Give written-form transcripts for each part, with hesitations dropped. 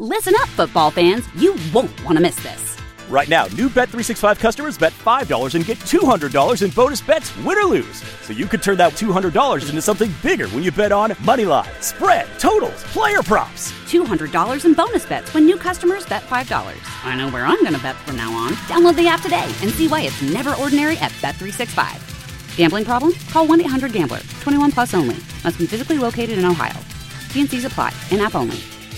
Listen up, football fans. You won't want to miss this. Right now, new Bet365 customers bet $5 and get $200 in bonus bets, win or lose. So you could turn that $200 into something bigger when you bet on money line, spread, totals, player props. $200 in bonus bets when new customers bet $5. I know where I'm going to bet from now on. Download the app today and see why it's never ordinary at Bet365. Gambling problem? Call 1-800-GAMBLER. 21 plus only. Must be physically located in Ohio. T&Cs apply. In-app only.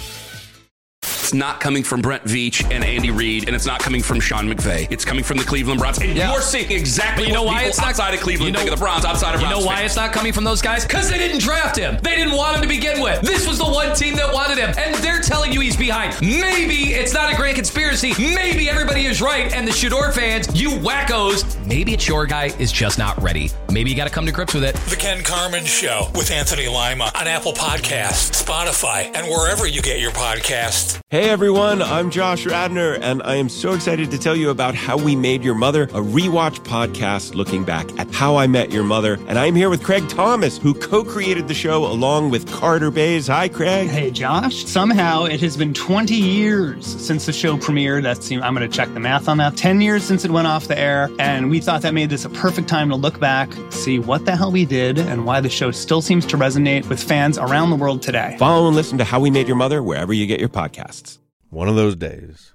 It's not coming from Brent Veach and Andy Reid, and it's not coming from Sean McVay. It's coming from the Cleveland Browns. And you're seeing exactly what people outside of Cleveland think of the Browns, outside of Browns. You know why it's not coming from those guys? Because they didn't draft him. They didn't want him to begin with. This was the one team that wanted him, and they're telling you he's behind. Maybe it's not a grand conspiracy. Maybe everybody is right, and the Shador fans, you wackos, maybe it's your guy is just not ready. Maybe you got to come to grips with it. The Ken Carman Show with Anthony Lima on Apple Podcasts, Spotify, and wherever you get your podcasts. Hey everyone, I'm Josh Radner, and I am so excited to tell you about How We Made Your Mother, a rewatch podcast looking back at How I Met Your Mother. And I'm here with Craig Thomas, who co-created the show along with Carter Bays. Hi, Craig. Hey, Josh. Somehow it has been 20 years since the show premiered. I'm going to check the math on that. 10 years since it went off the air, and we thought that made this a perfect time to look back, see what the hell we did, and why the show still seems to resonate with fans around the world today. Follow and listen to How We Made Your Mother wherever you get your podcasts. One of those days.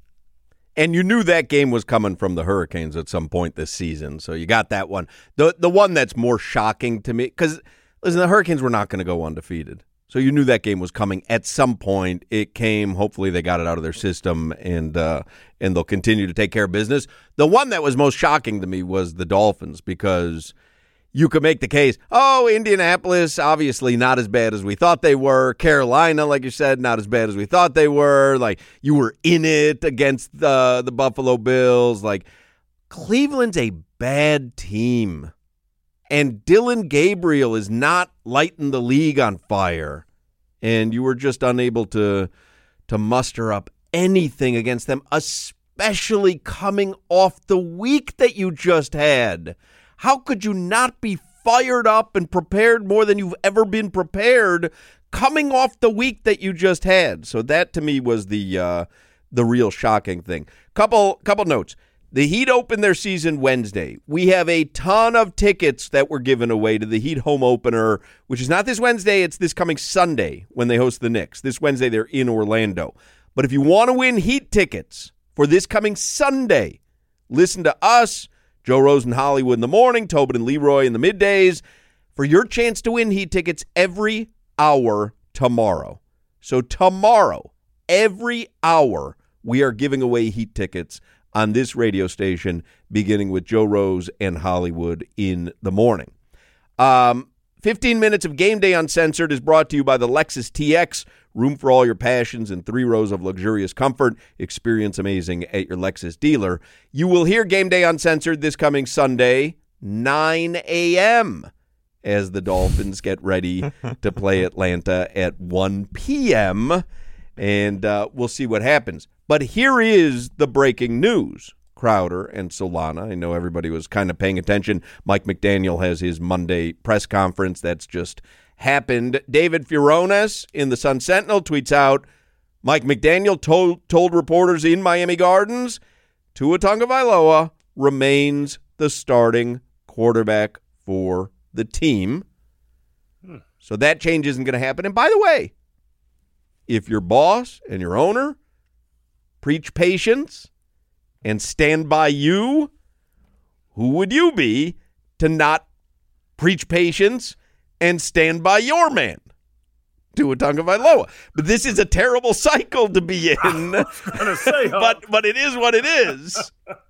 And you knew that game was coming from the Hurricanes at some point this season, so you got that one. The one that's more shocking to me, because, listen, the Hurricanes were not going to go undefeated. So you knew that game was coming at some point. It came. Hopefully they got it out of their system, and they'll continue to take care of business. The one that was most shocking to me was the Dolphins, because you could make the case, Indianapolis, obviously not as bad as we thought they were. Carolina, like you said, not as bad as we thought they were. Like, you were in it against the Buffalo Bills. Like, Cleveland's a bad team. And Dylan Gabriel is not lighting the league on fire. And you were just unable to muster up anything against them, especially coming off the week that you just had. How could you not be fired up and prepared more than you've ever been prepared coming off the week that you just had? So that to me was the real shocking thing. Couple notes. The Heat opened their season Wednesday. We have a ton of tickets that were given away to the Heat home opener, which is not this Wednesday. It's this coming Sunday when they host the Knicks. This Wednesday they're in Orlando. But if you want to win Heat tickets for this coming Sunday, listen to us, Joe Rose and Hollywood in the morning, Tobin and Leroy in the middays, for your chance to win Heat tickets every hour tomorrow. So tomorrow, every hour, we are giving away Heat tickets on this radio station, beginning with Joe Rose and Hollywood in the morning. 15 minutes of Game Day Uncensored is brought to you by the Lexus TX. Room for all your passions and 3 rows of luxurious comfort. Experience amazing at your Lexus dealer. You will hear Game Day Uncensored this coming Sunday, 9 a.m., as the Dolphins get ready to play Atlanta at 1 p.m., and we'll see what happens. But here is the breaking news. Crowder and Solana. I know everybody was kind of paying attention. Mike McDaniel has his Monday press conference. That's just happened. David Furones in the Sun Sentinel tweets out, Mike McDaniel told reporters in Miami Gardens, Tua Tagovailoa remains the starting quarterback for the team. So that change isn't going to happen. And by the way, if your boss and your owner preach patience and stand by you, who would you be to not preach patience and stand by your man, Tua Tagovailoa? But this is a terrible cycle to be in. I was gonna say, but it is what it is.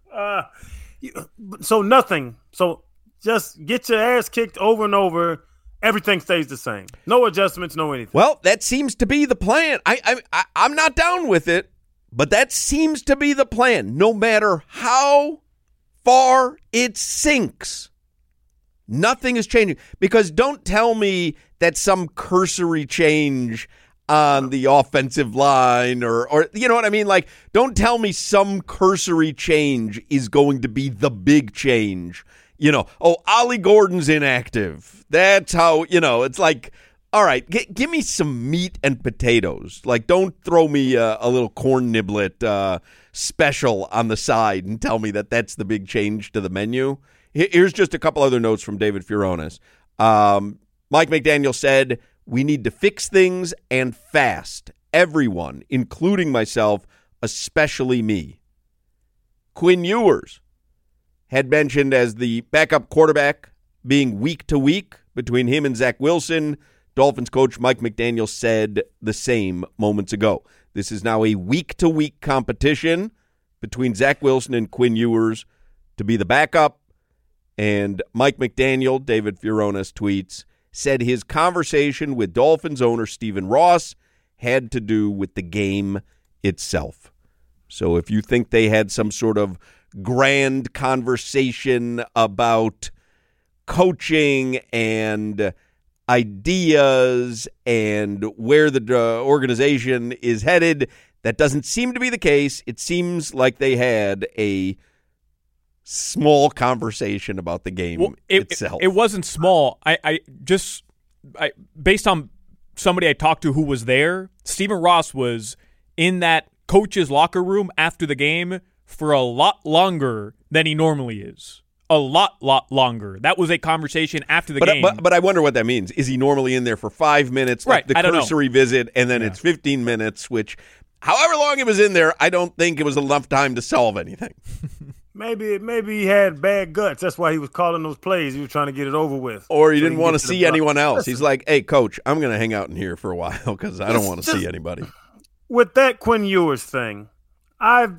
So nothing. So just get your ass kicked over and over. Everything stays the same. No adjustments, no anything. Well, that seems to be the plan. I'm not down with it, but that seems to be the plan. No matter how far it sinks, nothing is changing. Because don't tell me that some cursory change on the offensive line or you know what I mean? Like, don't tell me some cursory change is going to be the big change. Ollie Gordon's inactive. That's how, it's like all right, give me some meat and potatoes. Like, don't throw me a little corn niblet special on the side and tell me that that's the big change to the menu. Here's just a couple other notes from David Furones. Mike McDaniel said, we need to fix things and fast. Everyone, including myself, especially me. Quinn Ewers had mentioned as the backup quarterback being week to week between him and Zach Wilson. Dolphins coach Mike McDaniel said the same moments ago. This is now a week-to-week competition between Zach Wilson and Quinn Ewers to be the backup. And Mike McDaniel, David Furones tweets, said his conversation with Dolphins owner Stephen Ross had to do with the game itself. So if you think they had some sort of grand conversation about coaching and ideas and where the organization is headed, that doesn't seem to be the case. It seems like they had a small conversation about the game itself. It wasn't small. I based on somebody I talked to who was there, Stephen Ross was in that coach's locker room after the game for a lot longer than he normally is. A lot longer. That was a conversation after the game. But I wonder what that means. Is he normally in there for 5 minutes, like the cursory visit, and then it's 15 minutes, which, however long he was in there, I don't think it was enough time to solve anything. Maybe he had bad guts. That's why he was calling those plays. He was trying to get it over with. Or he didn't want to see anyone else. He's like, hey, coach, I'm going to hang out in here for a while because I don't want to see anybody. With that Quinn Ewers thing, I'm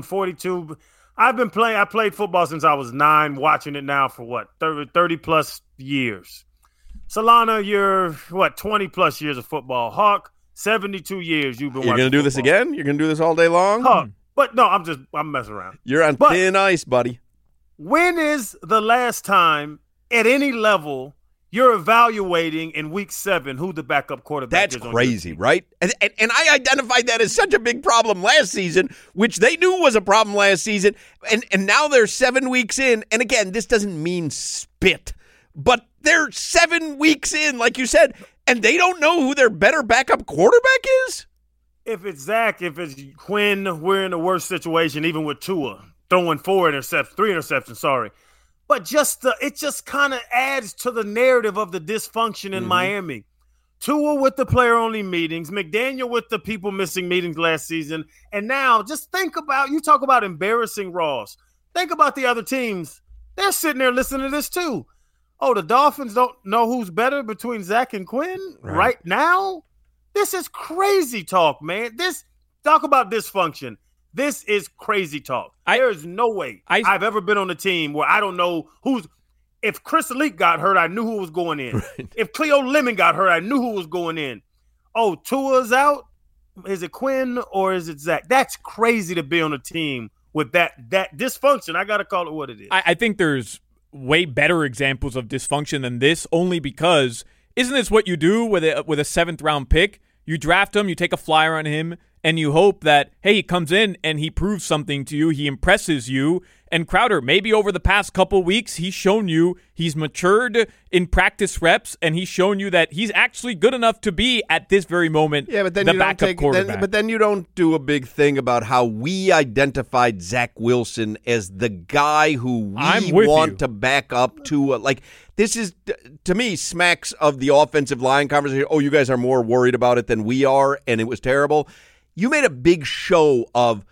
42. I played football since I was 9, watching it now for 30-plus years. Solana, you're 20-plus years of football. Hawk, 72 years you've been watching. You're going to do this again? You're going to do this all day long? Hawk. But no, I'm messing around. You're on thin ice, buddy. When is the last time at any level you're evaluating in week 7 who the backup quarterback is? That's crazy, right? And I identified that as such a big problem last season, which they knew was a problem last season. And now they're 7 weeks in. And again, this doesn't mean spit, but they're 7 weeks in, like you said, and they don't know who their better backup quarterback is? If it's Zach, if it's Quinn, we're in a worse situation, even with Tua throwing 3 interceptions, sorry. But it just kind of adds to the narrative of the dysfunction in Miami. Tua with the player-only meetings, McDaniel with the people missing meetings last season, and now just think about, you talk about embarrassing Ross. Think about the other teams. They're sitting there listening to this too. Oh, the Dolphins don't know who's better between Zach and Quinn right now? This is crazy talk, man. Talk about dysfunction. This is crazy talk. There is no way I've ever been on a team where I don't know who's. If Chris Leak got hurt, I knew who was going in. Right. If Cleo Lemon got hurt, I knew who was going in. Oh, Tua's out. Is it Quinn or is it Zach? That's crazy to be on a team with that dysfunction. I got to call it what it is. I think there's way better examples of dysfunction than this, only because isn't this what you do with a 7th round pick? You draft him, you take a flyer on him, and you hope that, hey, he comes in and he proves something to you, he impresses you. And Crowder, maybe over the past couple weeks, he's shown you he's matured in practice reps, and he's shown you that he's actually good enough to be, at this very moment, the backup quarterback. But then you don't do a big thing about how we identified Zach Wilson as the guy who we want to back up to. This is, to me, smacks of the offensive line conversation. Oh, you guys are more worried about it than we are, and it was terrible. You made a big show of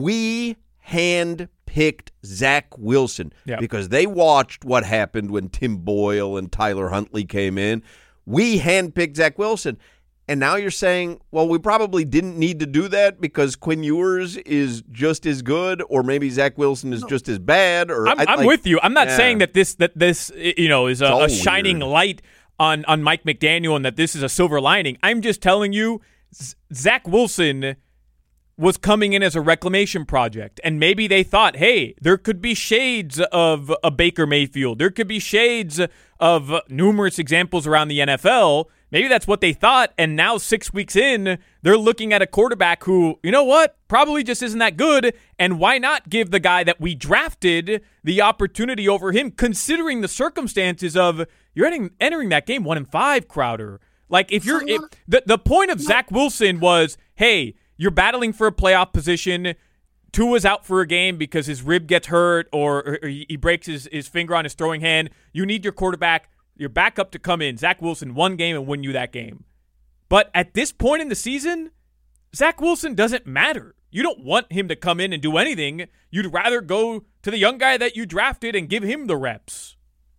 we hand-picked Zach Wilson because they watched what happened when Tim Boyle and Tyler Huntley came in. We hand-picked Zach Wilson. And now you're saying, well, we probably didn't need to do that because Quinn Ewers is just as good, or maybe Zach Wilson is just as bad. Or I'm with you. I'm not saying that this is a shining light on Mike McDaniel and that this is a silver lining. I'm just telling you, Zach Wilson was coming in as a reclamation project, and maybe they thought, hey, there could be shades of a Baker Mayfield. There could be shades of numerous examples around the NFL. Maybe that's what they thought, and now 6 weeks in, they're looking at a quarterback who, you know what, probably just isn't that good, and why not give the guy that we drafted the opportunity over him, considering the circumstances of you're entering that game 1-5, Crowder. Like, the point of Zach Wilson was, hey, you're battling for a playoff position. Tua's out for a game because his rib gets hurt or he breaks his finger on his throwing hand. You need your quarterback, your backup to come in. Zach Wilson, one game and win you that game. But at this point in the season, Zach Wilson doesn't matter. You don't want him to come in and do anything. You'd rather go to the young guy that you drafted and give him the reps.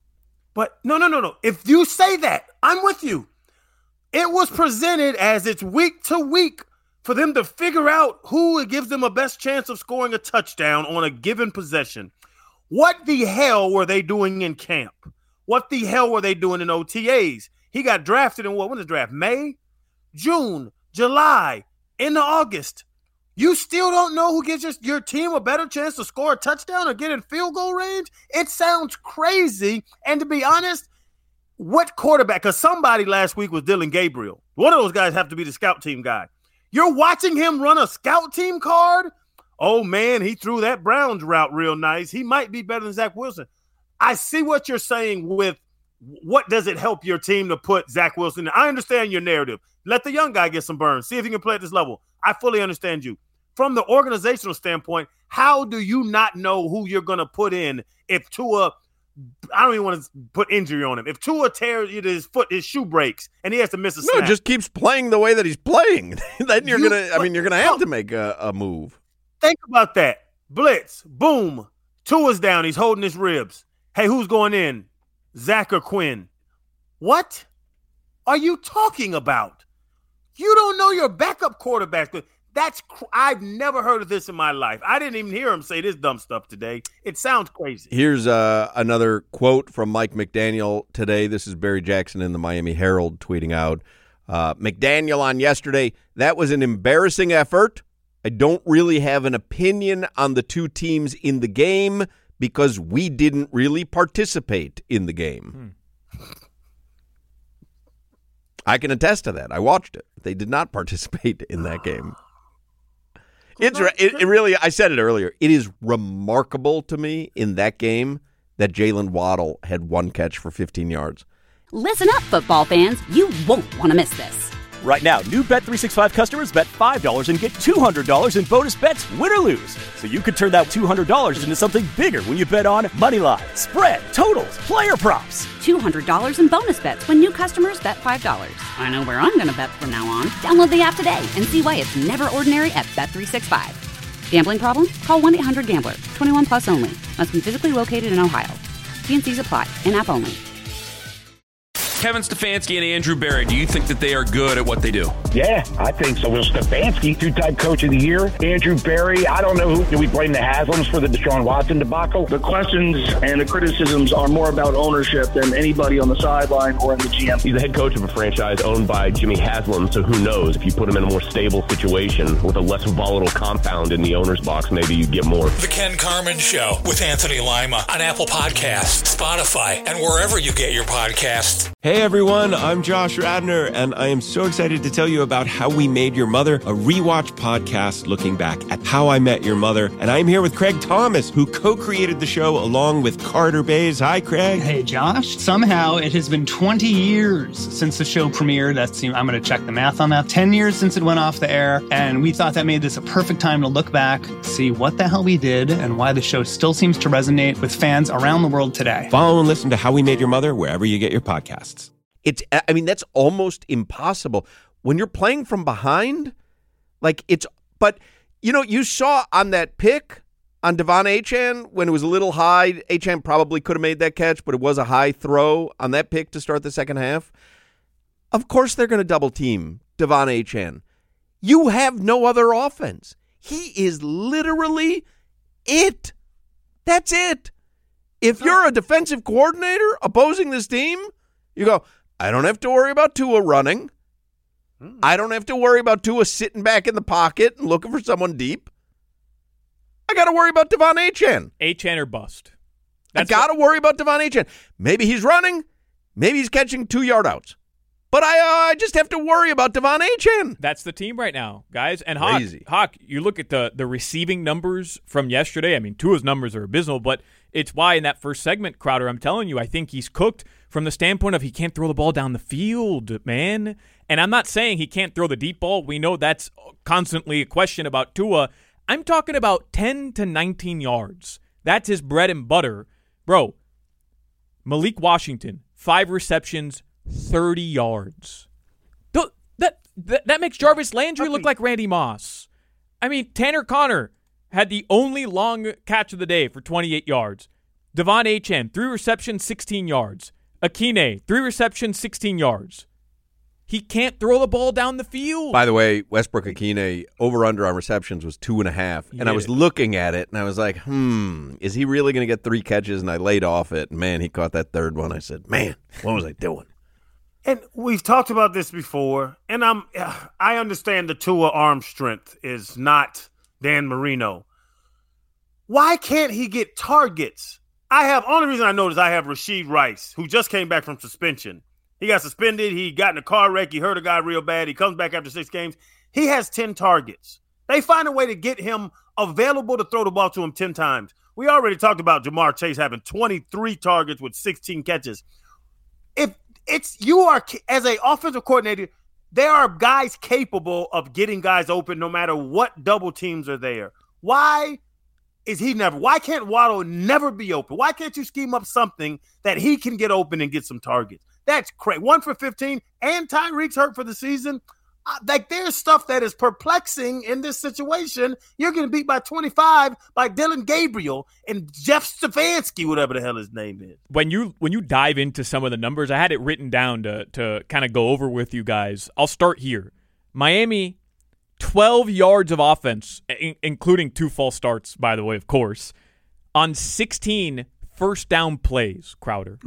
But no. If you say that, I'm with you. It was presented as it's week to week for them to figure out who gives them a best chance of scoring a touchdown on a given possession. What the hell were they doing in camp? What the hell were they doing in OTAs? He got drafted in when was the draft? May, June, July, into August. You still don't know who gives your team a better chance to score a touchdown or get in field goal range? It sounds crazy. And to be honest, what quarterback? Because somebody last week was Dylan Gabriel. One of those guys have to be the scout team guy. You're watching him run a scout team card? Oh, man, he threw that Browns route real nice. He might be better than Zach Wilson. I see what you're saying with what does it help your team to put Zach Wilson in. I understand your narrative. Let the young guy get some burn. See if he can play at this level. I fully understand you. From the organizational standpoint, how do you not know who you're going to put in if Tua – I don't even want to put injury on him. If Tua tears his shoe breaks and he has to miss a snap. No, just keeps playing the way that he's playing. Then you're gonna have to make a move. Think about that. Blitz, boom. Tua's down. He's holding his ribs. Hey, who's going in? Zach or Quinn? What are you talking about? You don't know your backup quarterback. I've never heard of this in my life. I didn't even hear him say this dumb stuff today. It sounds crazy. Here's another quote from Mike McDaniel today. This is Barry Jackson in the Miami Herald tweeting out. McDaniel on yesterday, that was an embarrassing effort. I don't really have an opinion on the two teams in the game because we didn't really participate in the game. I can attest to that. I watched it. They did not participate in that game. It really, I said it earlier, it is remarkable to me in that game that Jalen Waddle had one catch for 15 yards. Listen up, football fans. You won't want to miss this. Right now, new Bet365 customers bet $5 and get $200 in bonus bets, win or lose. So you could turn that $200 into something bigger when you bet on Moneyline, spread, totals, player props. $200 in bonus bets when new customers bet $5. I know where I'm going to bet from now on. Download the app today and see why it's never ordinary at Bet365. Gambling problem? Call 1-800-GAMBLER. 21 plus only. Must be physically located in Ohio. T&Cs apply. In-app only. Kevin Stefanski and Andrew Berry, do you think that they are good at what they do? Yeah, I think so. Well, Stefanski, two-time coach of the year. Andrew Berry, I don't know who. Do we blame the Haslams for the Deshaun Watson debacle? The questions and the criticisms are more about ownership than anybody on the sideline or in the GM. He's the head coach of a franchise owned by Jimmy Haslam, so who knows? If you put him in a more stable situation with a less volatile compound in the owner's box, maybe you get more. The Ken Carman Show with Anthony Lima on Apple Podcasts, Spotify, and wherever you get your podcasts. Hey everyone, I'm Josh Radner, and I am so excited to tell you about How We Made Your Mother, a rewatch podcast looking back at How I Met Your Mother. And I'm here with Craig Thomas, who co-created the show along with Carter Bays. Hi, Craig. Hey, Josh. Somehow it has been 20 years since the show premiered. I'm going to check the math on that. 10 years since it went off the air, and we thought that made this a perfect time to look back, see what the hell we did, and why the show still seems to resonate with fans around the world today. Follow and listen to How We Made Your Mother wherever you get your podcasts. That's almost impossible. When you're playing from behind, but you saw on that pick on Devon Achane when it was a little high, Achane probably could have made that catch, but it was a high throw on that pick to start the second half. Of course they're going to double team Devon Achane. You have no other offense. He is literally it. That's it. If you're a defensive coordinator opposing this team, you go, I don't have to worry about Tua running. I don't have to worry about Tua sitting back in the pocket and looking for someone deep. I got to worry about Devon Achane. Achane or bust. I got to worry about Devon Achane. Maybe he's running. Maybe he's catching 2-yard outs. But I just have to worry about Devon Achane. That's the team right now, guys. And Hawk, you look at the receiving numbers from yesterday. I mean, Tua's numbers are abysmal, but it's why in that first segment, Crowder, I'm telling you, I think he's cooked from the standpoint of he can't throw the ball down the field, man. And I'm not saying he can't throw the deep ball. We know that's constantly a question about Tua. I'm talking about 10 to 19 yards. That's his bread and butter. Bro, Malik Washington, 5 receptions, 30 yards. That makes Jarvis Landry look like Randy Moss. I mean, Tanner Conner had the only long catch of the day for 28 yards. Devon Achane, 3 receptions, 16 yards. Akine, 3 receptions, 16 yards. He can't throw the ball down the field. By the way, Westbrook Akine, over-under on receptions was 2.5. And I was looking at it, and I was like, is he really going to get 3 catches? And I laid off it. And, man, he caught that third one. I said, man, what was I doing? And we've talked about this before, and I understand the Tua arm strength is not Dan Marino. Why can't he get targets? Only reason I noticed I have Rashid Rice, who just came back from suspension. He got suspended. He got in a car wreck. He hurt a guy real bad. He comes back after 6 games. He has 10 targets. They find a way to get him available to throw the ball to him 10 times. We already talked about Jamar Chase having 23 targets with 16 catches. You are, as an offensive coordinator, there are guys capable of getting guys open no matter what double teams are there. Why can't Waddle never be open? Why can't you scheme up something that he can get open and get some targets? That's crazy. 1 for 15 and Tyreek's hurt for the season. There's stuff that is perplexing in this situation. You're getting beat by 25 by Dylan Gabriel and Jeff Stefanski, whatever the hell his name is. When you dive into some of the numbers, I had it written down to kind of go over with you guys. I'll start here. Miami, 12 yards of offense, including 2 false starts, by the way, of course, on 16 first down plays, Crowder.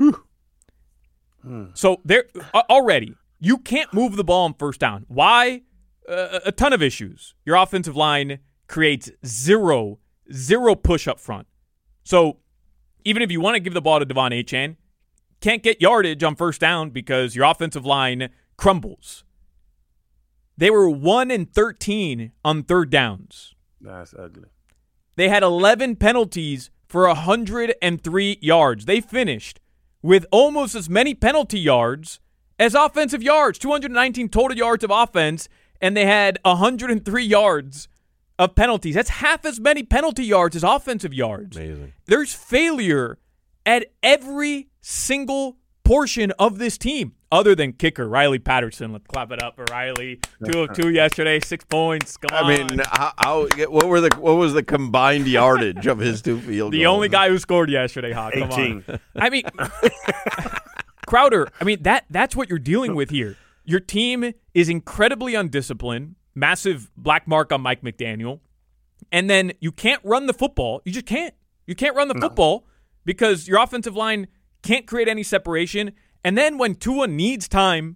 So there already, you can't move the ball on first down. Why? A ton of issues. Your offensive line creates zero push up front. So even if you want to give the ball to Devon Achane, can't get yardage on first down because your offensive line crumbles. They were 1-13 on third downs. That's ugly. They had 11 penalties for 103 yards. They finished with almost as many penalty yards as offensive yards, 219 total yards of offense, and they had 103 yards of penalties. That's half as many penalty yards as offensive yards. Amazing. There's failure at every single portion of this team, other than kicker Riley Patterson. Let's clap it up for Riley. 2 of 2 yesterday, 6 points. Come on. I mean, what was the combined yardage of his 2 field goals? The only guy who scored yesterday, Hawk. Come 18. on. I mean, Crowder, I mean, that's what you're dealing with here. Your team is incredibly undisciplined, massive black mark on Mike McDaniel, and then you can't run the football. You just can't. You can't run the football because your offensive line can't create any separation. And then when Tua needs time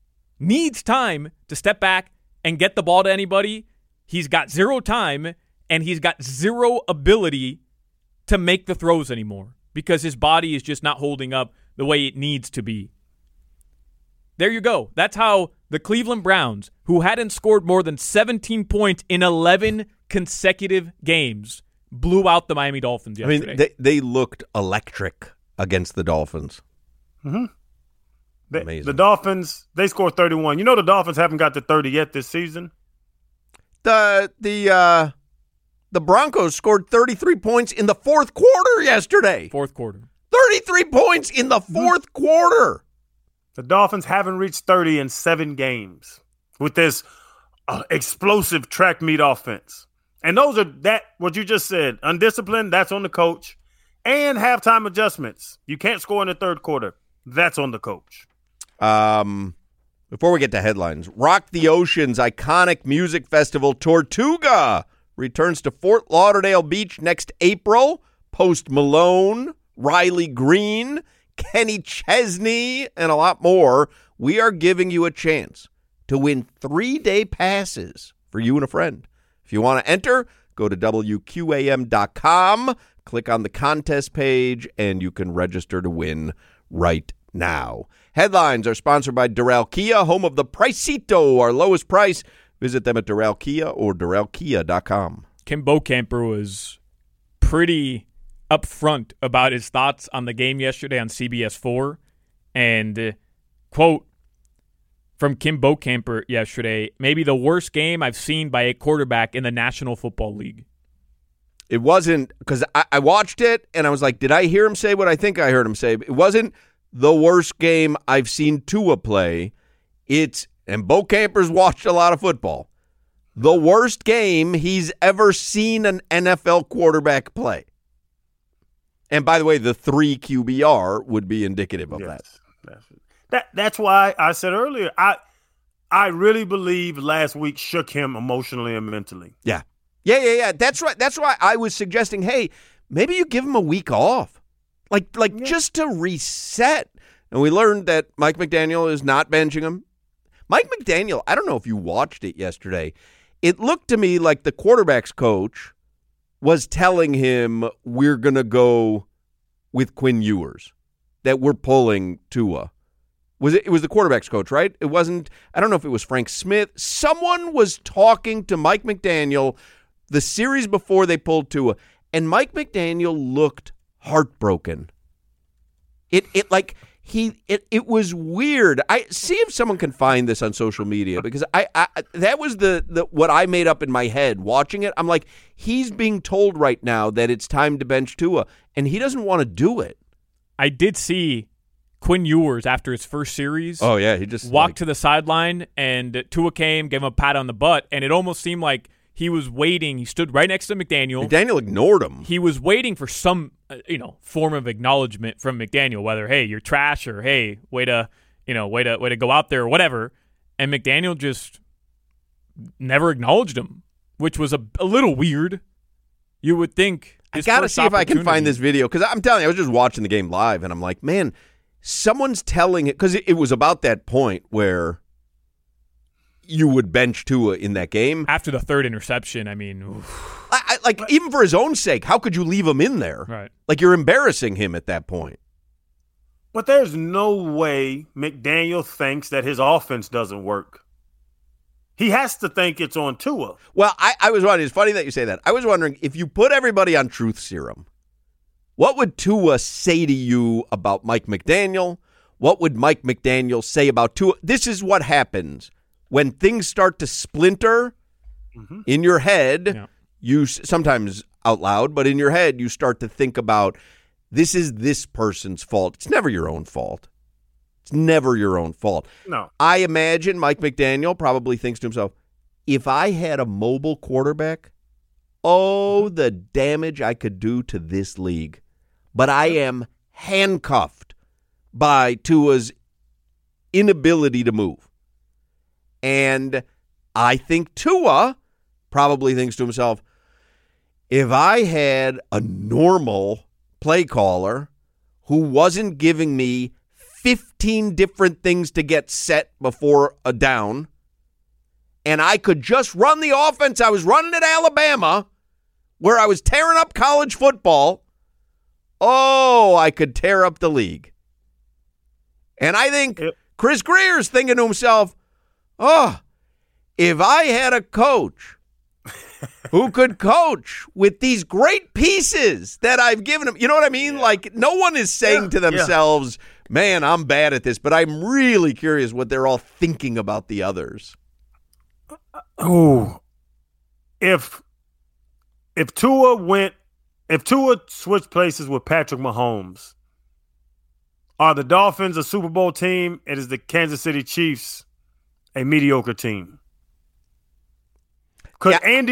to step back and get the ball to anybody, he's got 0 time and he's got 0 ability to make the throws anymore because his body is just not holding up the way it needs to be. There you go. That's how the Cleveland Browns, who hadn't scored more than 17 points in 11 consecutive games, blew out the Miami Dolphins yesterday. I mean, they looked electric against the Dolphins. Mm-hmm. Amazing. The Dolphins, they scored 31. You know the Dolphins haven't got to 30 yet this season? The Broncos scored 33 points in the fourth quarter yesterday. Fourth quarter. 33 points in the fourth quarter. The Dolphins haven't reached 30 in 7 games with this explosive track meet offense. And those are what you just said. Undisciplined, that's on the coach. And halftime adjustments. You can't score in the third quarter. That's on the coach. Before we get to headlines, Rock the Ocean's iconic music festival Tortuga returns to Fort Lauderdale Beach next April. Post Malone, Riley Green, Kenny Chesney, and a lot more. We are giving you a chance to win 3-day passes for you and a friend. If you want to enter, go to WQAM.com, click on the contest page, and you can register to win right now. Headlines are sponsored by Doral Kia, home of the Pricito, our lowest price. Visit them at Doral Kia or DoralKia.com. Kim Bokamper was pretty upfront about his thoughts on the game yesterday on CBS 4. And, quote from Kim Bokamper yesterday, maybe the worst game I've seen by a quarterback in the National Football League. It wasn't, because I watched it, and I was like, did I hear him say what I think I heard him say? It wasn't the worst game I've seen Tua play. And Bokamper's watched a lot of football. The worst game he's ever seen an NFL quarterback play. And by the way, the 3 QBR would be indicative of that. That's why I said earlier, I really believe last week shook him emotionally and mentally. Yeah. That's right. That's why I was suggesting, hey, maybe you give him a week off. Just to reset. And we learned that Mike McDaniel is not benching him. Mike McDaniel, I don't know if you watched it yesterday. It looked to me like the quarterback's coach was telling him we're going to go with Quinn Ewers, that we're pulling Tua. It was the quarterback's coach, right? It wasn't, I don't know if it was Frank Smith. Someone was talking to Mike McDaniel the series before they pulled Tua, and Mike McDaniel looked heartbroken. It was weird. I see if someone can find this on social media, because I that was the what I made up in my head watching it. I'm like, he's being told right now that it's time to bench Tua, and he doesn't want to do it. I did see Quinn Ewers after his first series. Oh yeah, he just walked to the sideline, and Tua came, gave him a pat on the butt, and it almost seemed like he was waiting. He stood right next to McDaniel. McDaniel ignored him. He was waiting for some, form of acknowledgement from McDaniel, whether, hey, you're trash, or hey, way to go out there, or whatever. And McDaniel just never acknowledged him, which was a little weird. You would think. I gotta see if I can find this video, because I'm telling you, I was just watching the game live, and I'm like, man, someone's telling it, because it was about that point where you would bench Tua in that game. After the third interception, I mean. Even for his own sake, how could you leave him in there? Right. Like, you're embarrassing him at that point. But there's no way McDaniel thinks that his offense doesn't work. He has to think it's on Tua. Well, I was wondering, it's funny that you say that. I was wondering, if you put everybody on truth serum, what would Tua say to you about Mike McDaniel? What would Mike McDaniel say about Tua? This is what happens when things start to splinter in your head. Yeah. You sometimes out loud, but in your head, you start to think about, this is this person's fault. It's never your own fault. It's never your own fault. No. I imagine Mike McDaniel probably thinks to himself, if I had a mobile quarterback, the damage I could do to this league. But I am handcuffed by Tua's inability to move. And I think Tua probably thinks to himself, if I had a normal play caller who wasn't giving me 15 different things to get set before a down, and I could just run the offense I was running at Alabama, where I was tearing up college football, I could tear up the league. And I think Chris Greer's thinking to himself, if I had a coach who could coach with these great pieces that I've given him, you know what I mean? Yeah. Like, no one is saying to themselves, man, I'm bad at this, but I'm really curious what they're all thinking about the others. If Tua switched places with Patrick Mahomes, are the Dolphins a Super Bowl team? It is the Kansas City Chiefs a mediocre team? Could Andy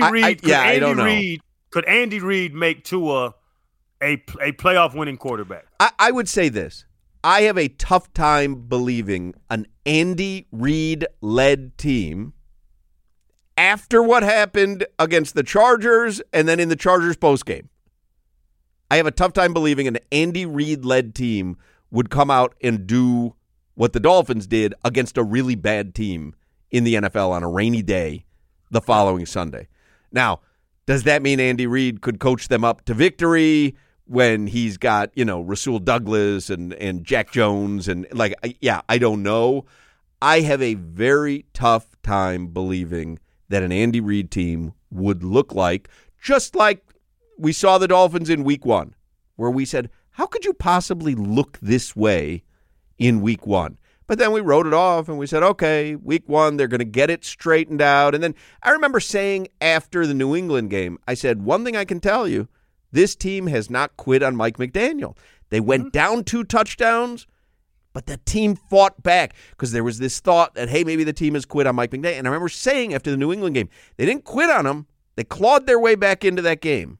Reid make Tua a playoff winning quarterback? I would say this. I have a tough time believing an Andy Reid-led team, after what happened against the Chargers and then in the Chargers postgame, I have a tough time believing an Andy Reid-led team would come out and do what the Dolphins did against a really bad team in the NFL on a rainy day the following Sunday. Now, does that mean Andy Reid could coach them up to victory when he's got, Rasul Douglas and Jack Jones and I don't know. I have a very tough time believing that an Andy Reid team would look like, just like we saw the Dolphins in week 1. where we said, how could you possibly look this way in week 1? But then we wrote it off and we said, okay, week 1, they're going to get it straightened out. And then I remember saying after the New England game, I said, one thing I can tell you, this team has not quit on Mike McDaniel. They went down 2 touchdowns, but the team fought back because there was this thought that, hey, maybe the team has quit on Mike McDaniel. And I remember saying after the New England game, they didn't quit on him. They clawed their way back into that game.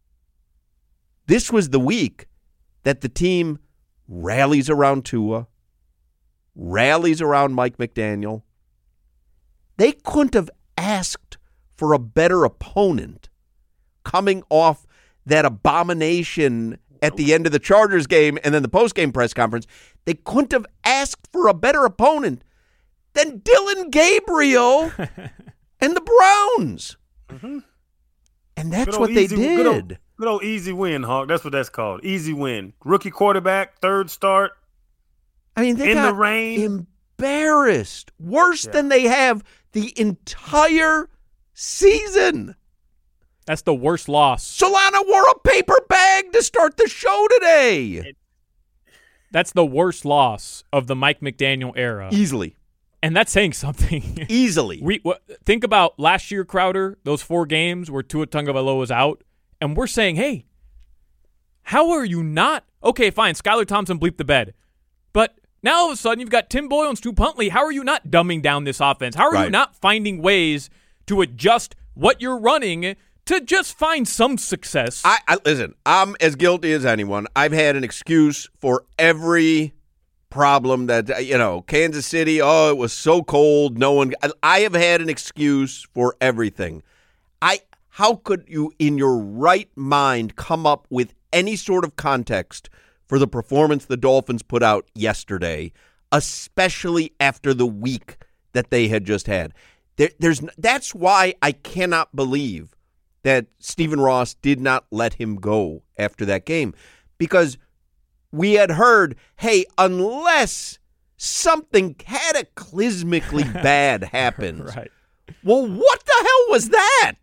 This was the week that the team rallies around Tua, rallies around Mike McDaniel. They couldn't have asked for a better opponent coming off that abomination at the end of the Chargers game and then the post-game press conference. They couldn't have asked for a better opponent than Dillon Gabriel and the Browns. Mm-hmm. And that's what they did. Good old easy win, Hawk. That's what that's called. Easy win. Rookie quarterback, 3rd start. I mean, they got the rain. Embarrassed. Worse than they have the entire season. That's the worst loss. Solana wore a paper bag to start the show today. That's the worst loss of the Mike McDaniel era. Easily. And that's saying something. Easily. Think about last year, Crowder, those 4 games where Tua Tagovailoa was out, and we're saying, hey, how are you not? Okay, fine, Skylar Thompson bleeped the bed. But now all of a sudden you've got Tim Boyle and Stu Puntley. How are you not dumbing down this offense? How are you not finding ways to adjust what you're running to just find some success? Listen, I'm as guilty as anyone. I've had an excuse for every problem that, Kansas City, it was so cold. I have had an excuse for everything. How could you, in your right mind, come up with any sort of context for the performance the Dolphins put out yesterday, especially after the week that they had just had? That's why I cannot believe that Stephen Ross did not let him go after that game, because we had heard, hey, unless something cataclysmically bad happens. Right. Well, what the hell was that?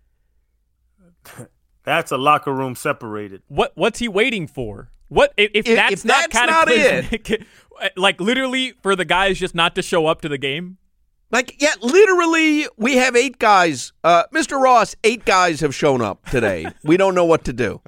That's a locker room separated. What's he waiting for? What if that's not cataclysmic? Not it. Like literally for the guys just not to show up to the game? Literally, we have 8 guys. Mr. Ross, 8 guys have shown up today. We don't know what to do.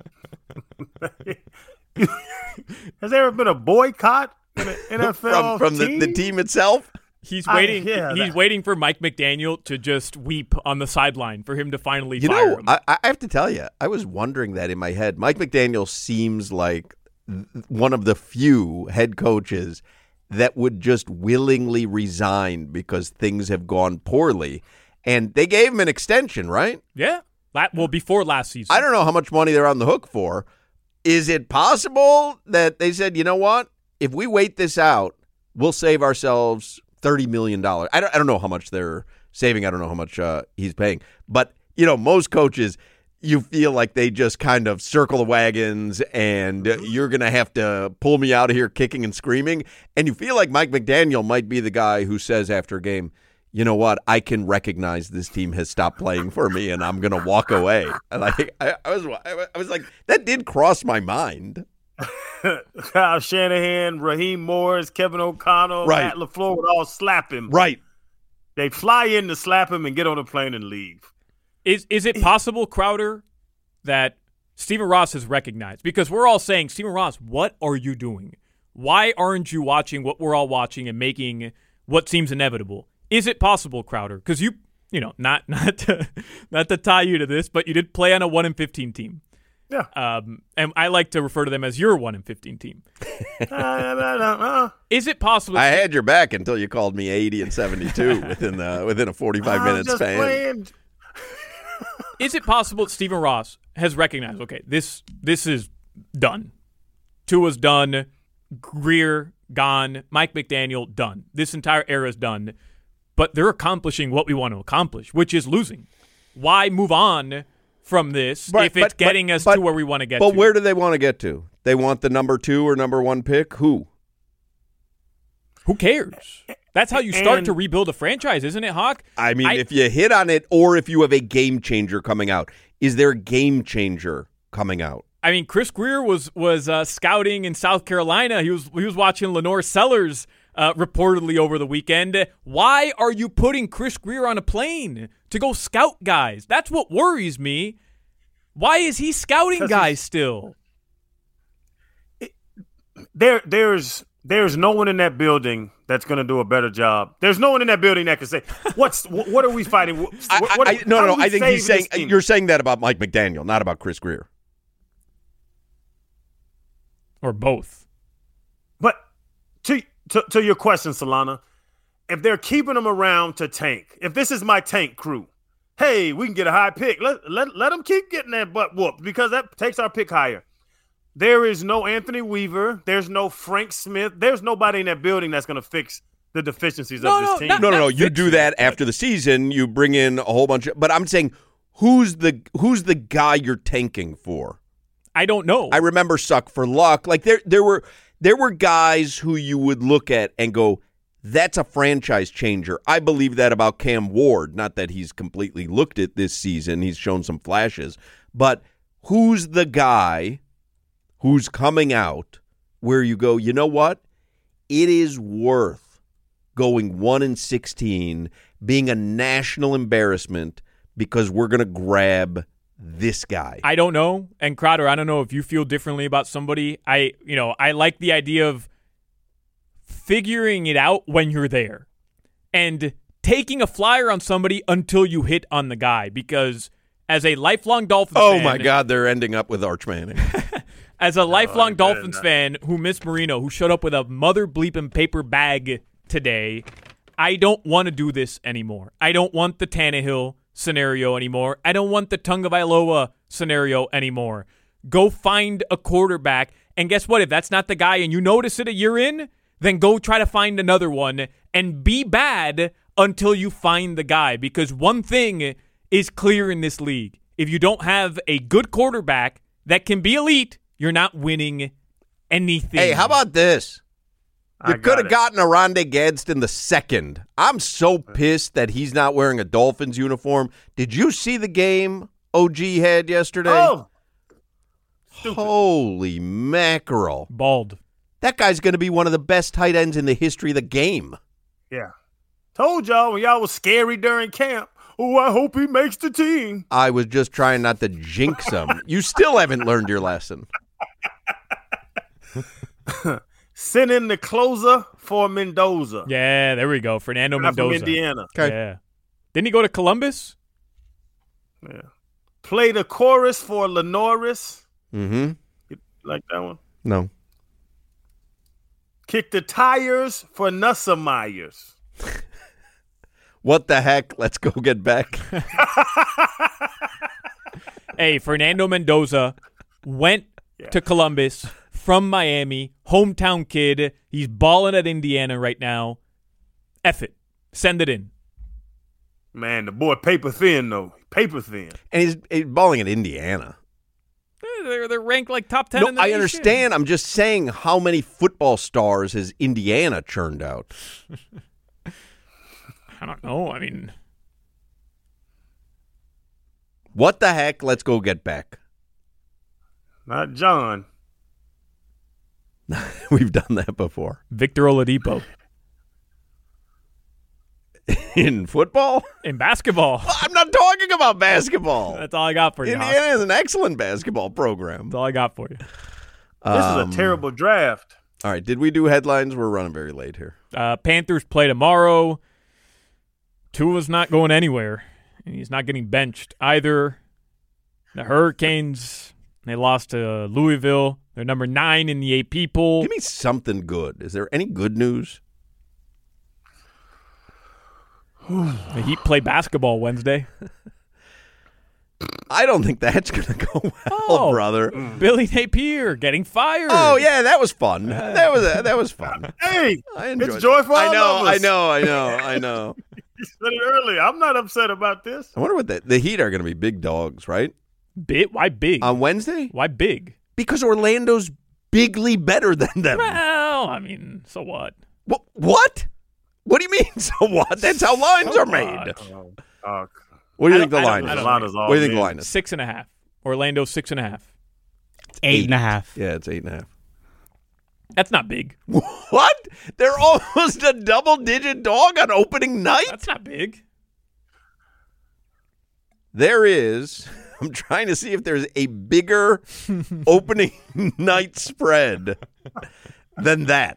Has there ever been a boycott in the NFL from team? the team itself? He's waiting. He's waiting for Mike McDaniel to just weep on the sideline for him to finally fire him. I have to tell you, I was wondering that in my head. Mike McDaniel seems like one of the few head coaches that would just willingly resign because things have gone poorly. And they gave him an extension, right? Yeah. Well, before last season. I don't know how much money they're on the hook for. Is it possible that they said, you know what? If we wait this out, we'll save ourselves $30 million. I don't know how much they're saving. I don't know how much he's paying. But, most coaches, you feel like they just kind of circle the wagons and you're going to have to pull me out of here kicking and screaming. And you feel like Mike McDaniel might be the guy who says after a game, you know what, I can recognize this team has stopped playing for me and I'm going to walk away. And I was like, that did cross my mind. Kyle Shanahan, Raheem Morris, Kevin O'Connell, Matt LaFleur would all slap him. Right. They fly in to slap him and get on a plane and leave. Is it possible, Crowder, that Stephen Ross has recognized? Because we're all saying, Stephen Ross, what are you doing? Why aren't you watching what we're all watching and making what seems inevitable? Is it possible, Crowder? Because not to tie you to this, but you did play on a 1-15 team. Yeah. And I like to refer to them as your 1-15 team. Is it possible? I had your back until you called me 80 and 72 within a 45-minute span. Playing. Is it possible that Stephen Ross has recognized, okay, this is done. Tua's done. Greer gone. Mike McDaniel done. This entire era is done. But they're accomplishing what we want to accomplish, which is losing. Why move on from this if it's getting us to where we want to get to? But where do they want to get to? They want the number 2 or number 1 pick? Who cares? That's how you start to rebuild a franchise, isn't it, Hawk? I mean, if you hit on it or if you have a game changer coming out. Is there a game changer coming out? I mean, Chris Greer was scouting in South Carolina. He was watching Lenore Sellers reportedly over the weekend. Why are you putting Chris Greer on a plane to go scout guys? That's what worries me. Why is he scouting guys still? There's no one in that building that's going to do a better job. There's no one in that building that can say, what are we fighting? No. I think he's saying you're saying that about Mike McDaniel, not about Chris Greer. Or both. But to your question, Solana, if they're keeping him around to tank, if this is my tank crew, hey, we can get a high pick. Let them keep getting that butt whooped because that takes our pick higher. There is no Anthony Weaver. There's no Frank Smith. There's nobody in that building that's going to fix the deficiencies of this team. No. You do that after the season. You bring in a whole bunch of – but I'm saying who's the guy you're tanking for? I don't know. I remember Suck for Luck. Like there were guys who you would look at and go, that's a franchise changer. I believe that about Cam Ward. Not that he's completely looked at this season. He's shown some flashes. But who's the guy – who's coming out where you go, you know what? It is worth going 1-16, being a national embarrassment because we're going to grab this guy. I don't know. And Crowder, I don't know if you feel differently about somebody. I like the idea of figuring it out when you're there and taking a flyer on somebody until you hit on the guy, because as a lifelong Dolphins fan. Oh my God, they're ending up with Arch Manning. As a lifelong Dolphins fan who missed Marino, who showed up with a mother bleeping paper bag today, I don't want to do this anymore. I don't want the Tannehill scenario anymore. I don't want the Tagovailoa scenario anymore. Go find a quarterback, and guess what? If that's not the guy and you notice it a year in, then go try to find another one and be bad until you find the guy, because one thing is clear in this league. If you don't have a good quarterback that can be elite, you're not winning anything. Hey, how about this? You could have gotten a Rondé Gadsden the second. I'm so pissed that he's not wearing a Dolphins uniform. Did you see the game OG had yesterday? Oh! Stupid. Holy mackerel. Bald. That guy's going to be one of the best tight ends in the history of the game. Yeah. Told y'all when y'all was scary during camp. Oh, I hope he makes the team. I was just trying not to jinx him. You still haven't learned your lesson. Send in the closer for Mendoza. Yeah, there we go. Fernando Mendoza. From Indiana. Okay. Yeah. Didn't he go to Columbus? Yeah. Play the chorus for Lenoris. Mm-hmm. You like that one? No. Kick the tires for Nussa Myers. What the heck? Let's go get Beck. Hey, Fernando Mendoza went to Columbus from Miami, hometown kid. He's balling at Indiana right now. F it. Send it in. Man, the boy paper thin, though. Paper thin. And he's balling at Indiana. They're ranked like top 10 in the nation. I understand. I'm just saying, how many football stars has Indiana churned out? I don't know. I mean, what the heck? Let's go get Beck. Not John. We've done that before. Victor Oladipo. In football? In basketball. I'm not talking about basketball. That's all I got for you. Indiana has an excellent basketball program. That's all I got for you. This is a terrible draft. All right. Did we do headlines? We're running very late here. Panthers play tomorrow. Tua's not going anywhere, and he's not getting benched either. The Hurricanes, they lost to Louisville. They're number 9 in the AP poll. Give me something good. Is there any good news? The Heat play basketball Wednesday. I don't think that's going to go well, brother. Billy Napier getting fired. Oh, yeah, that was fun. That was fun. Hey, I enjoyed it's joy for all of us. I know. You said it earlier. I'm not upset about this. I wonder what the Heat are going to be big dogs, right? Why big? On Wednesday? Why big? Because Orlando's bigly better than them. Well, I mean, so what? What? What do you mean, so what? That's how lines are made. What do you think the line is? What do you think the line is? 6.5. Orlando 6.5. 8.5. Yeah, it's 8.5. That's not big. What? They're almost a double-digit dog on opening night? That's not big. There is. I'm trying to see if there's a bigger opening night spread than that.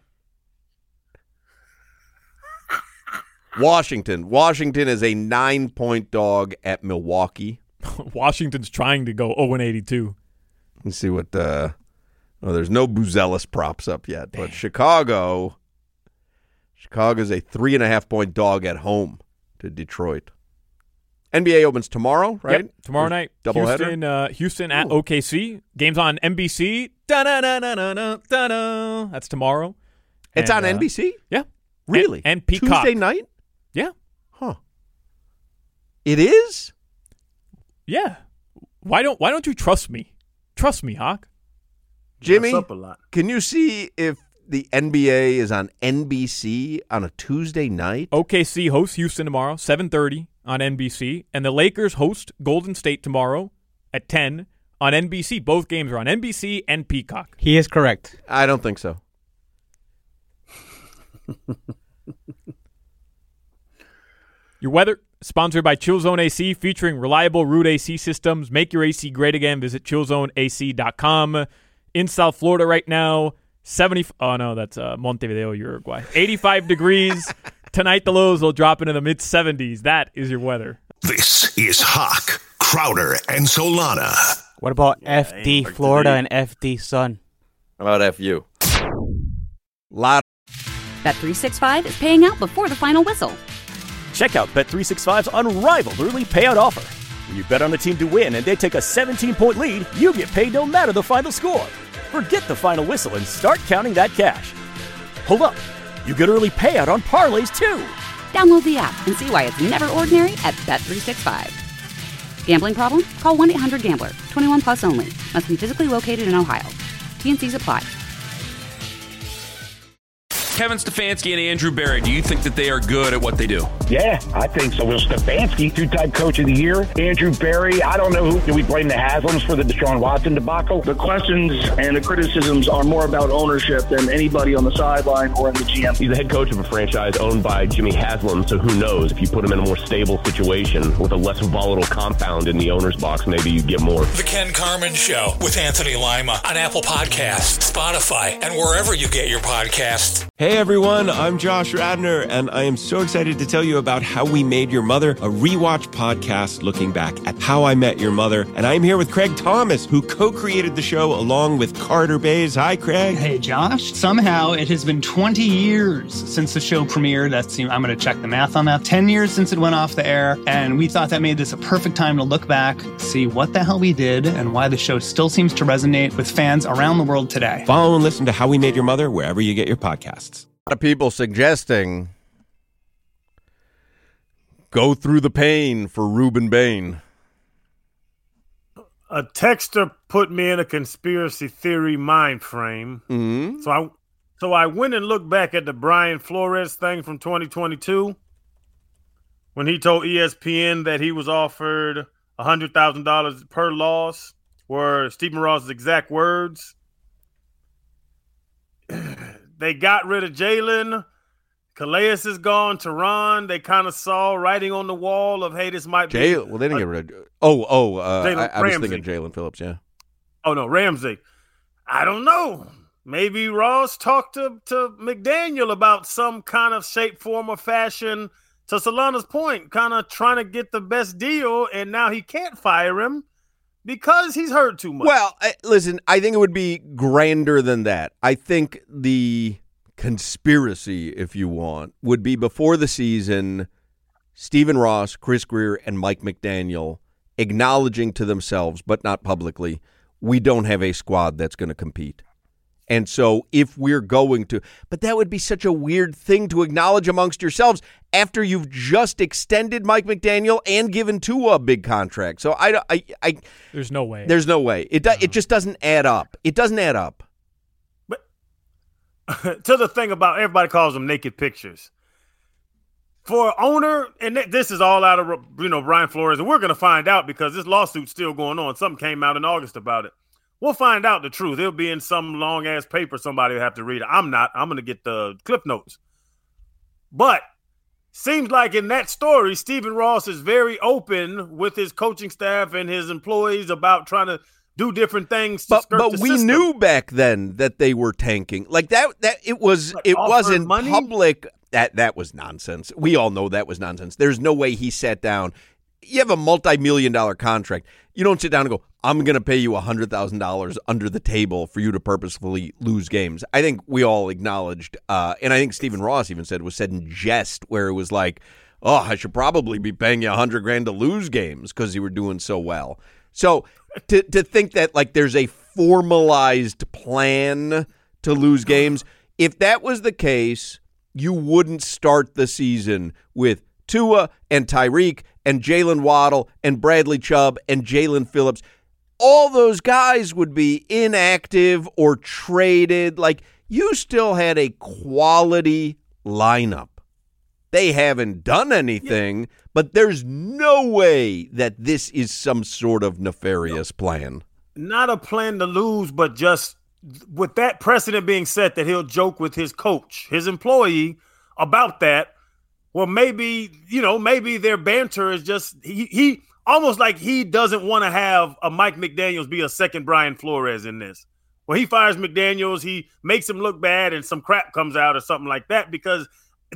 Washington. Washington is a 9-point dog at Milwaukee. Washington's trying to go 0-82. Let's see what there's no Buzelis props up yet, but Chicago's a 3.5-point dog at home to Detroit. NBA opens tomorrow, right? Yep, tomorrow night. Doubleheader. Houston at OKC. Game's on NBC. Da-da-da-da-da-da-da. That's tomorrow. It's on NBC? Yeah. Really? And Peacock. Tuesday night? Yeah. Huh. It is? Yeah. Why don't you trust me? Trust me, Hawk. Jimmy, Up a lot. can you see if the NBA is on NBC on a Tuesday night? OKC hosts Houston tomorrow, 7:30 on NBC, and the Lakers host Golden State tomorrow at 10 on NBC. Both games are on NBC and Peacock. He is correct. I don't think so. Your weather, sponsored by ChillZone AC, featuring reliable root AC systems. Make your AC great again. Visit chillzoneac.com. In South Florida right now, that's Montevideo, Uruguay. 85 degrees. Tonight the lows will drop into the mid-70s. That is your weather. This is Hawk, Crowder, and Solana. What about FD Florida and FD Sun? How about FU? Bet365 is paying out before the final whistle. Check out Bet365's unrivaled early payout offer. When you bet on a team to win and they take a 17-point lead, you get paid no matter the final score. Forget the final whistle and start counting that cash. Hold up. You get early payout on parlays, too. Download the app and see why it's never ordinary at Bet365. Gambling problem? Call 1-800-GAMBLER. 21 plus only. Must be physically located in Ohio. T&Cs apply. Kevin Stefanski and Andrew Berry, do you think that they are good at what they do? Yeah, I think so. Will Stefanski, two-time coach of the year. Andrew Berry, I don't know who. Do we blame the Haslams for the Deshaun Watson debacle? The questions and the criticisms are more about ownership than anybody on the sideline or in the GM. He's the head coach of a franchise owned by Jimmy Haslam, so who knows? If you put him in a more stable situation with a less volatile compound in the owner's box, maybe you get more. The Ken Carman Show with Anthony Lima on Apple Podcasts, Spotify, and wherever you get your podcasts. Hey everyone, I'm Josh Radner, and I am so excited to tell you about How We Made Your Mother, a rewatch podcast looking back at How I Met Your Mother. And I'm here with Craig Thomas, who co-created the show along with Carter Bays. Hi, Craig. Hey, Josh. Somehow it has been 20 years since the show premiered. I'm going to check the math on that. 10 years since it went off the air, and we thought that made this a perfect time to look back, see what the hell we did, and why the show still seems to resonate with fans around the world today. Follow and listen to How We Made Your Mother wherever you get your podcasts. A lot of people suggesting go through the pain for Ruben Bain. A texter put me in a conspiracy theory mind frame. Mm-hmm. So I went and looked back at the Brian Flores thing from 2022 when he told ESPN that he was offered $100,000 per loss, were Stephen Ross's exact words. They got rid of Jalen. Calais is gone. Teron, they kind of saw writing on the wall of, hey, this might be. Well, they didn't get rid of. I was thinking Jalen Phillips, yeah. Oh, no, Ramsey. I don't know. Maybe Ross talked to McDaniel about some kind of shape, form, or fashion, to Solana's point, kind of trying to get the best deal, and now he can't fire him because he's heard too much. Well, listen, I think it would be grander than that. I think the conspiracy, if you want, would be before the season, Stephen Ross, Chris Greer, and Mike McDaniel acknowledging to themselves, but not publicly, we don't have a squad that's going to compete. And so if we're going to, but that would be such a weird thing to acknowledge amongst yourselves after you've just extended Mike McDaniel and given Tua a big contract. So there's no way. There's no way. It just doesn't add up. It doesn't add up. But to the thing about, everybody calls them naked pictures. For an owner, and this is all out of Brian Flores, and we're going to find out because this lawsuit's still going on. Something came out in August about it. We'll find out the truth. It'll be in some long-ass paper somebody will have to read. I'm not. I'm going to get the clip notes. But seems like in that story, Stephen Ross is very open with his coaching staff and his employees about trying to do different things to skirt the we system. knew back then that they were tanking. Like that it wasn't money? public. That was nonsense. We all know that was nonsense. There's no way he sat down. You have a multi-million-dollar contract. You don't sit down and go, I'm going to pay you $100,000 under the table for you to purposefully lose games. I think we all acknowledged, and I think Stephen Ross even said it was said in jest, where it was like, oh, I should probably be paying you $100,000 to lose games because you were doing so well. So to think that like there's a formalized plan to lose games, if that was the case, you wouldn't start the season with Tua and Tyreek and Jalen Waddle and Bradley Chubb and Jalen Phillips. All those guys would be inactive or traded. Like, you still had a quality lineup. They haven't done anything, but there's no way that this is some sort of nefarious plan. Not a plan to lose, but just with that precedent being set that he'll joke with his coach, his employee about that. Well, maybe their banter is just he almost like he doesn't want to have a Mike McDaniels be a second Brian Flores in this. Well, he fires McDaniels, he makes him look bad, and some crap comes out or something like that because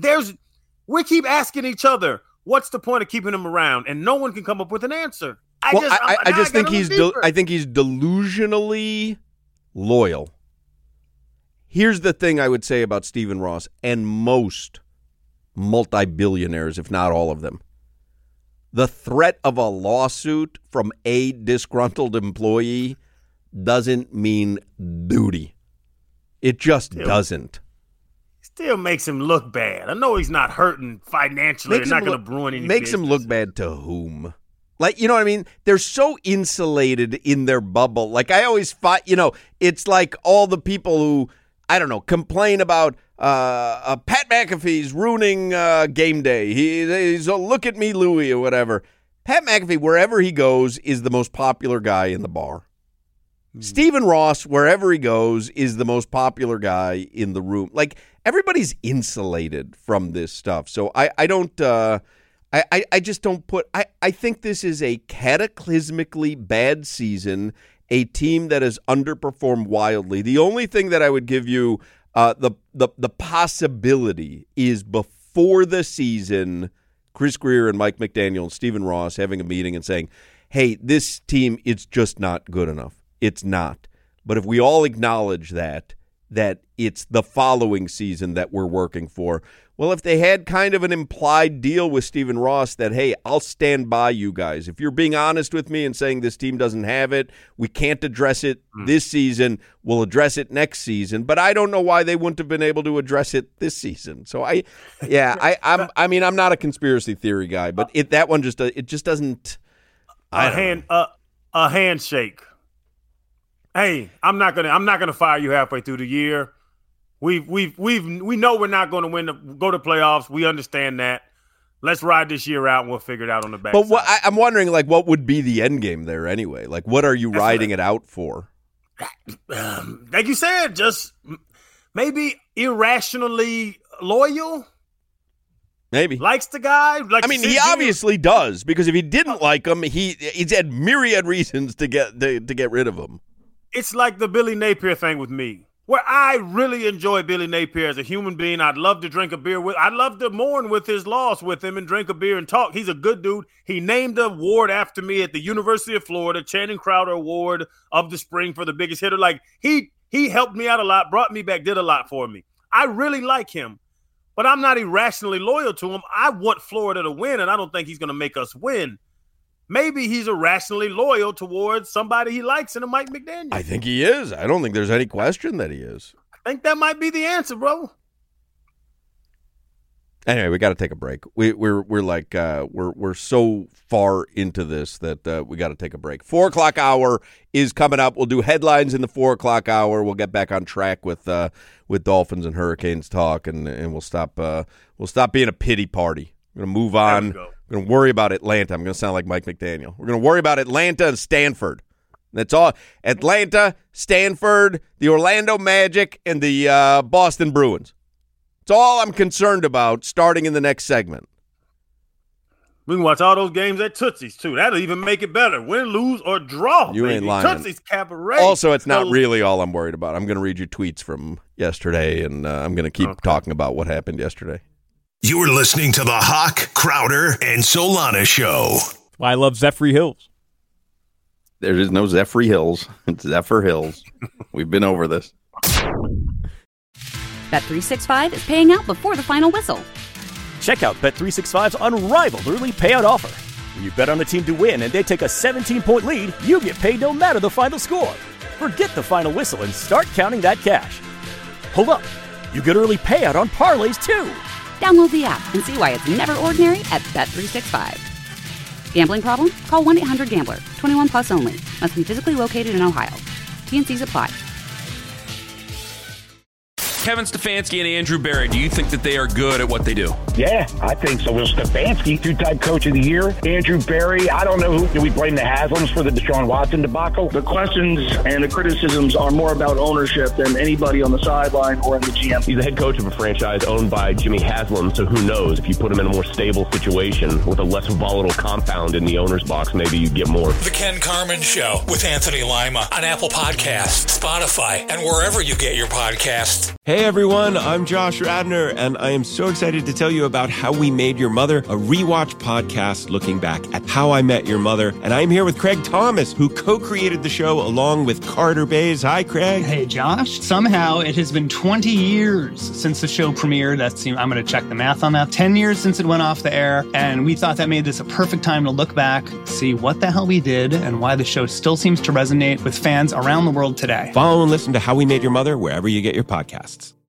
we keep asking each other, what's the point of keeping him around? And no one can come up with an answer. I think he's delusionally loyal. Here's the thing I would say about Stephen Ross and most multi-billionaires, if not all of them. The threat of a lawsuit from a disgruntled employee doesn't mean duty. It just doesn't. Still makes him look bad. I know he's not hurting financially. Not going to ruin any Makes him look bad to whom? Like, you know what I mean? They're so insulated in their bubble. Like, I always fight, it's like all the people who, I don't know, complain about Pat McAfee's ruining game day. He's a look at me, Louie, or whatever. Pat McAfee, wherever he goes, is the most popular guy in the bar. Stephen Ross, wherever he goes, is the most popular guy in the room. Like, everybody's insulated from this stuff. So I don't I just don't put I think this is a cataclysmically bad season, a team that has underperformed wildly. The only thing that I would give you the possibility is before the season, Chris Grier and Mike McDaniel and Stephen Ross having a meeting and saying, hey, this team, it's just not good enough. It's not. But if we all acknowledge that it's the following season that we're working for, well, if they had kind of an implied deal with Stephen Ross that, hey, I'll stand by you guys. If you're being honest with me and saying this team doesn't have it, we can't address it this season, we'll address it next season. But I don't know why they wouldn't have been able to address it this season. So I'm not a conspiracy theory guy, but that one just doesn't. A handshake. Hey, I'm not gonna fire you halfway through the year. We know we're not going to go to playoffs. We understand that. Let's ride this year out and we'll figure it out on the back. But I'm wondering, like, what would be the end game there anyway? Like, what are you riding it out for? Like you said, just maybe irrationally loyal. Maybe likes the guy. He obviously does, because if he didn't like him, he's had myriad reasons to get rid of him. It's like the Billy Napier thing with me, where I really enjoy Billy Napier as a human being. I'd love to drink a beer with. I'd love to mourn with his loss with him and drink a beer and talk. He's a good dude. He named an award after me at the University of Florida, Channing Crowder Award of the Spring for the biggest hitter. Like, he helped me out a lot, brought me back, did a lot for me. I really like him, but I'm not irrationally loyal to him. I want Florida to win, and I don't think he's going to make us win. Maybe he's irrationally loyal towards somebody he likes in a Mike McDaniel. I think he is. I don't think there's any question that he is. I think that might be the answer, bro. Anyway, we got to take a break. We're so far into this that we got to take a break. 4:00 hour is coming up. We'll do headlines in the 4:00 hour. We'll get back on track with Dolphins and Hurricanes talk, and we'll stop being a pity party. We're gonna move on. We're going to worry about Atlanta. I'm going to sound like Mike McDaniel. We're going to worry about Atlanta and Stanford. That's all. Atlanta, Stanford, the Orlando Magic, and the Boston Bruins. It's all I'm concerned about starting in the next segment. We can watch all those games at Tootsie's, too. That'll even make it better. Win, lose, or draw. You baby. ain't lying. Tootsie's Cabaret. Also, it's not really all I'm worried about. I'm going to read your tweets from yesterday, and I'm going to keep talking about what happened yesterday. You're listening to the Hawk, Crowder, and Solana Show. Why I love Zephyr Hills. There is no Zephyr Hills. It's Zephyr Hills. We've been over this. Bet365 is paying out before the final whistle. Check out Bet365's unrivaled early payout offer. When you bet on a team to win and they take a 17-point lead, you get paid no matter the final score. Forget the final whistle and start counting that cash. Hold up. You get early payout on parlays, too. Download the app and see why it's never ordinary at Bet365. Gambling problem? Call 1-800-GAMBLER. 21 plus only. Must be physically located in Ohio. T&Cs apply. Kevin Stefanski and Andrew Berry, do you think that they are good at what they do? Yeah, I think so. Will Stefanski, two-time coach of the year. Andrew Berry, I don't know who. Do we blame the Haslams for the Deshaun Watson debacle? The questions and the criticisms are more about ownership than anybody on the sideline or in the GM. He's the head coach of a franchise owned by Jimmy Haslam, so who knows? If you put him in a more stable situation with a less volatile compound in the owner's box, maybe you get more. The Ken Carman Show with Anthony Lima on Apple Podcasts, Spotify, and wherever you get your podcasts. Hey everyone, I'm Josh Radner, and I am so excited to tell you about How We Made Your Mother, a rewatch podcast looking back at How I Met Your Mother. And I'm here with Craig Thomas, who co-created the show along with Carter Bays. Hi, Craig. Hey, Josh. Somehow it has been 20 years since the show premiered. I'm going to check the math on that. 10 years since it went off the air, and we thought that made this a perfect time to look back, see what the hell we did, and why the show still seems to resonate with fans around the world today. Follow and listen to How We Made Your Mother wherever you get your podcasts.